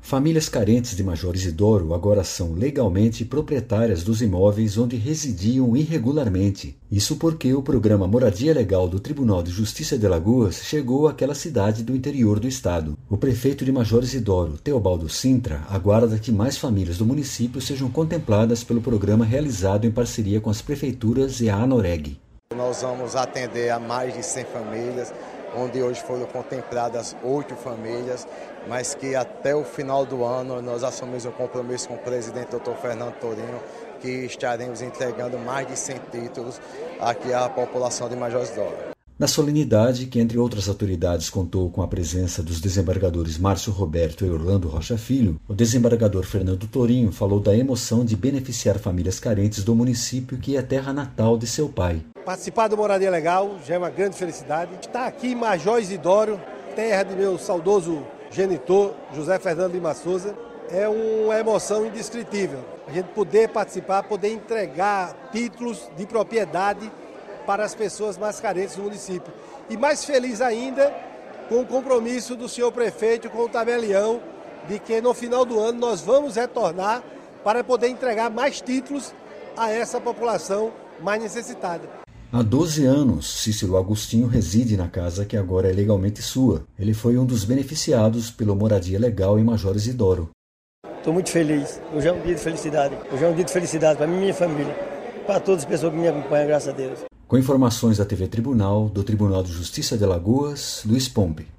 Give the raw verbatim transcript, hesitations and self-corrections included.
Famílias carentes de Major Izidoro agora são legalmente proprietárias dos imóveis onde residiam irregularmente. Isso porque o programa Moradia Legal do Tribunal de Justiça de Alagoas chegou àquela cidade do interior do estado. O prefeito de Major Izidoro, Teobaldo Sintra, aguarda que mais famílias do município sejam contempladas pelo programa realizado em parceria com as prefeituras e a ANOREG. Nós vamos atender a mais de cem famílias, onde hoje foram contempladas oito famílias, mas que até o final do ano nós assumimos um compromisso com o presidente doutor Fernando Torino, que estaremos entregando mais de cem títulos aqui à população de Major Izidoro. Na solenidade, que entre outras autoridades contou com a presença dos desembargadores Márcio Roberto e Orlando Rocha Filho, o desembargador Fernando Torinho falou da emoção de beneficiar famílias carentes do município que é a terra natal de seu pai. Participar do Moradia Legal já é uma grande felicidade. Estar aqui em Major Izidoro, terra de meu saudoso genitor, José Fernando Lima Souza, é uma emoção indescritível. A gente poder participar, poder entregar títulos de propriedade para as pessoas mais carentes do município. E mais feliz ainda com o compromisso do senhor prefeito com o tabelião de que no final do ano nós vamos retornar para poder entregar mais títulos a essa população mais necessitada. Há doze anos, Cícero Agostinho reside na casa que agora é legalmente sua. Ele foi um dos beneficiados pelo Moradia Legal em Major Izidoro. Estou muito feliz. Hoje é um dia de felicidade. Hoje é um dia de felicidade para mim e minha família. Para todas as pessoas que me acompanham, graças a Deus. Com informações da T V Tribunal, do Tribunal de Justiça de Alagoas, Luiz Pompe.